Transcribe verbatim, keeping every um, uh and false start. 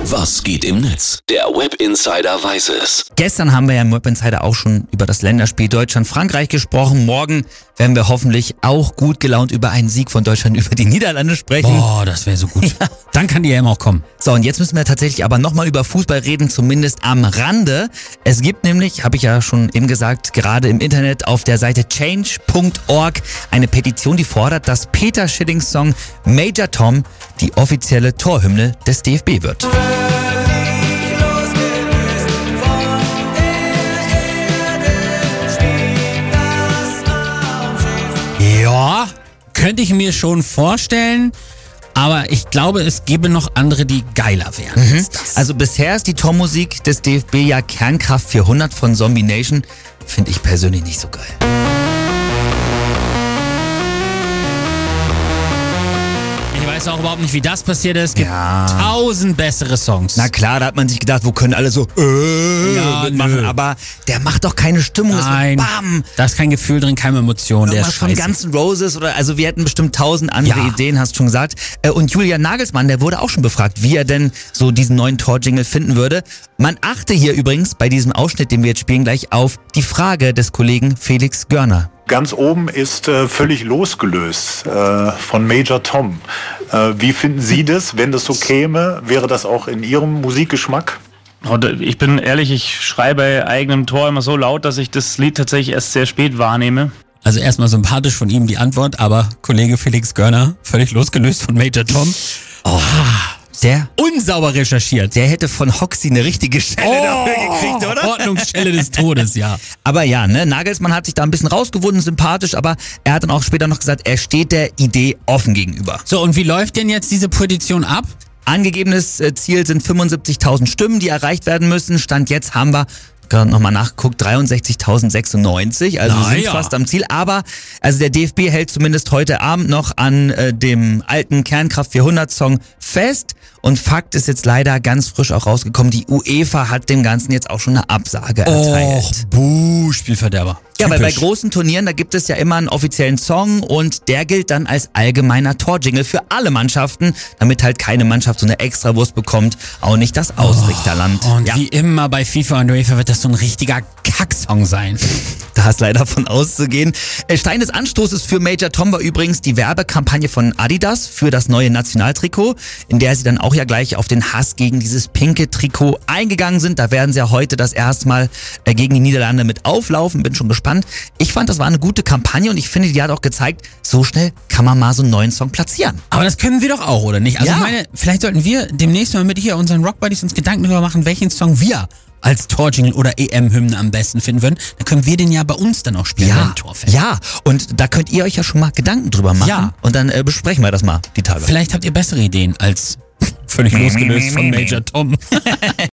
Was geht im Netz? Der Web Insider weiß es. Gestern haben wir ja im Web Insider auch schon über das Länderspiel Deutschland-Frankreich gesprochen. Morgen werden wir hoffentlich auch gut gelaunt über einen Sieg von Deutschland über die Niederlande sprechen. Boah, das wäre so gut. Ja. Dann kann die E M auch kommen. So, und jetzt müssen wir tatsächlich aber nochmal über Fußball reden, zumindest am Rande. Es gibt nämlich, habe ich ja schon eben gesagt, gerade im Internet auf der Seite change punkt org eine Petition, die fordert, dass Peter Schillings Song Major Tom die offizielle Torhymne des D F B wird. Ja, könnte ich mir schon vorstellen. Aber ich glaube, es gäbe noch andere, die geiler wären Mhm. als das. Also bisher ist die Tormusik des D F B ja Kernkraft vierhundert von Zombie Nation. Finde ich persönlich nicht so geil. Ich weiß auch überhaupt nicht, wie das passiert ist. Es gibt Ja. tausend bessere Songs. Na klar, da hat man sich gedacht, wo können alle so äh, Ja, mitmachen. nö. Aber der macht doch keine Stimmung. Es wird Nein, bam. da ist kein Gefühl drin, keine Emotion. Der Irgendwas ist von scheiße. Guns N' Roses oder also wir hätten bestimmt tausend andere Ja. Ideen, hast du schon gesagt. Äh, Und Julian Nagelsmann, der wurde auch schon befragt, wie er denn so diesen neuen Torjingle finden würde. Man achte hier übrigens bei diesem Ausschnitt, den wir jetzt spielen, gleich auf die Frage des Kollegen Felix Görner. Ganz oben ist äh, völlig losgelöst äh, von Major Tom. Äh, wie finden Sie das? Wenn das so käme, wäre das auch in Ihrem Musikgeschmack? Und ich bin ehrlich, ich schreie bei eigenem Tor immer so laut, dass ich das Lied tatsächlich erst sehr spät wahrnehme. Also erstmal sympathisch von ihm die Antwort, aber Kollege Felix Görner, völlig losgelöst von Major Tom. Oh, der, Unsauber recherchiert. der hätte von Hoxie eine richtige Schelle dafür gekriegt, oder? Ordnungsstelle des Todes, ja. Aber ja, ne, Nagelsmann hat sich da ein bisschen rausgewunden, sympathisch, aber er hat dann auch später noch gesagt, er steht der Idee offen gegenüber. So, und wie läuft denn jetzt diese Petition ab? Angegebenes äh, Ziel sind fünfundsiebzigtausend Stimmen, die erreicht werden müssen. Stand jetzt haben wir gerade nochmal nachgeguckt, dreiundsechzigtausendsechsundneunzig, also wir sind Naja. fast am Ziel. Aber also der D F B hält zumindest heute Abend noch an äh, dem alten Kernkraft vierhundert Song fest. Und Fakt ist jetzt leider ganz frisch auch rausgekommen, die UEFA hat dem Ganzen jetzt auch schon eine Absage erteilt. Och, buh, Spielverderber. Ja, weil bei Typisch. großen Turnieren, da gibt es ja immer einen offiziellen Song und der gilt dann als allgemeiner Torjingle für alle Mannschaften, damit halt keine Mannschaft so eine Extrawurst bekommt, auch nicht das Ausrichterland. Und ja, wie immer bei FIFA und UEFA wird das so ein richtiger Kacksong sein. da ist leider von auszugehen. Äh, Stein des Anstoßes für Major Tom war übrigens die Werbekampagne von Adidas für das neue Nationaltrikot, in der sie dann auch ja gleich auf den Hass gegen dieses pinke Trikot eingegangen sind. Da werden sie ja heute das erste Mal äh, gegen die Niederlande mit auflaufen. Bin schon gespannt. Ich fand, das war eine gute Kampagne und ich finde, die hat auch gezeigt, so schnell kann man mal so einen neuen Song platzieren. Aber das können wir doch auch, oder nicht? Also Ja. ich meine, vielleicht sollten wir demnächst mal mit hier unseren Rock Buddies uns Gedanken darüber machen, welchen Song wir als Torjingle oder E M-Hymne am besten finden würden. Dann können wir den ja bei uns dann auch spielen, Ja, wenn ein Tor fällt. ja, und da könnt ihr euch ja schon mal Gedanken drüber machen. Ja. Und dann äh, besprechen wir das mal, die Tage. Vielleicht habt ihr bessere Ideen als völlig losgelöst von Major Tom.